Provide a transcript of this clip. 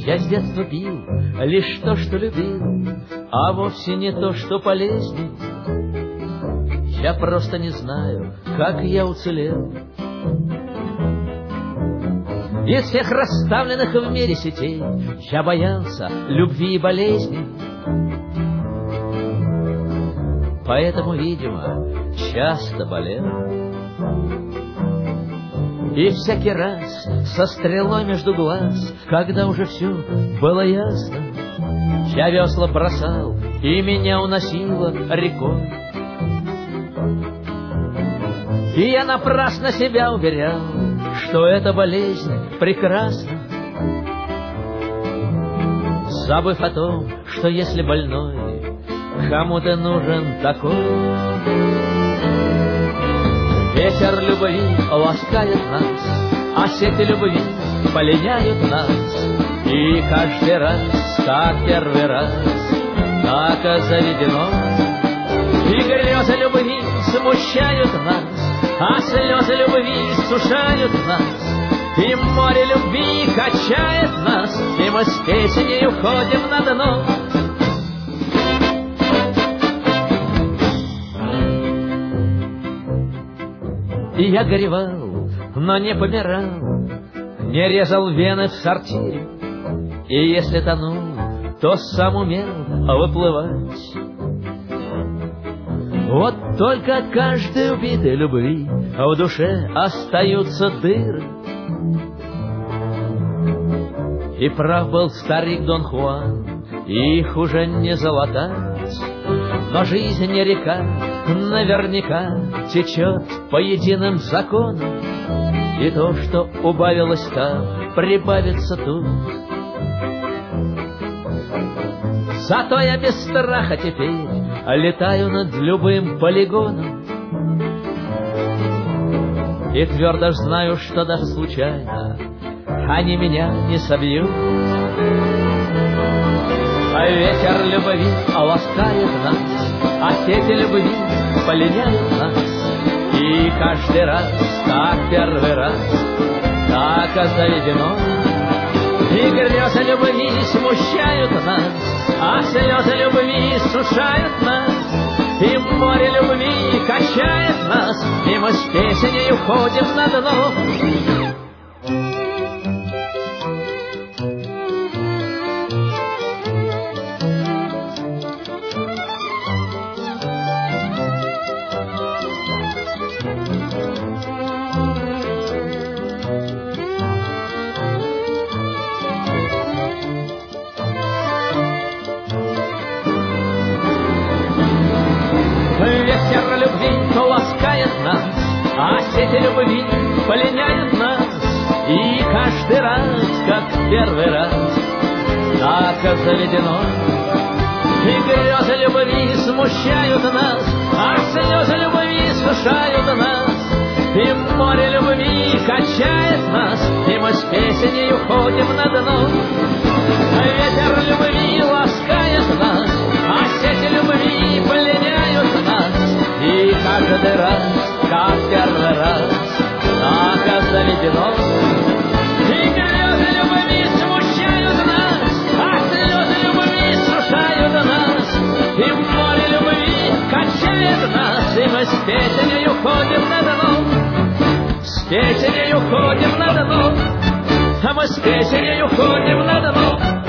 Я с детства пил лишь то, что любил, а вовсе не то, что полезней. Я просто не знаю, как я уцелел. Из всех расставленных в мире сетей я боялся любви и болезней. Поэтому, видимо, часто болел. И всякий раз со стрелой между глаз, когда уже все было ясно, я весла бросал, и меня уносило рекой. И я напрасно себя уверял, что эта болезнь прекрасна, забыв о том, что если больной кому-то нужен такой. Ветер любви ласкает нас, а сети любви пленяют нас. И каждый раз, как первый раз, так заведено. И грезы любви смущают нас, а слезы любви сушают нас. И море любви качает нас, и мы с песней уходим на дно. И я горевал, но не помирал, не резал вены в сортире. И если тонул, то сам умел выплывать. Вот только от каждой убитой любви в душе остаются дыры. И прав был старик Дон Хуан, их уже не залатать. Но жизнь не река, наверняка течет по единым законам. И то, что убавилось там, прибавится тут. Зато я без страха теперь летаю над любым полигоном. И твердо знаю, что даже случайно они меня не собьют. А ветер любви ласкает нас, а сети любви пленяют нас. И каждый раз, как первый раз, так заведено. И грезы любви смущают нас, а слезы любви сушают нас. И море любви качает нас, и мы с песней уходим на дно. Ветер любви ласкает нас, а сети любви пленяют нас. И каждый раз, как первый раз, так заведено. И грезы любви смущают нас, а слезы любви сушают нас. И море любви качает нас, и мы с песней уходим на дно. Ветер любви ласкает нас, а сети любви пленяют нас. И каждый раз, как первый раз, так заведено. И грезы любви смущают нас, а слезы любви сушают нас. И море любви качает нас, и мы с песней уходим на дно. С песней уходим на дно, а мы с песней уходим на дно.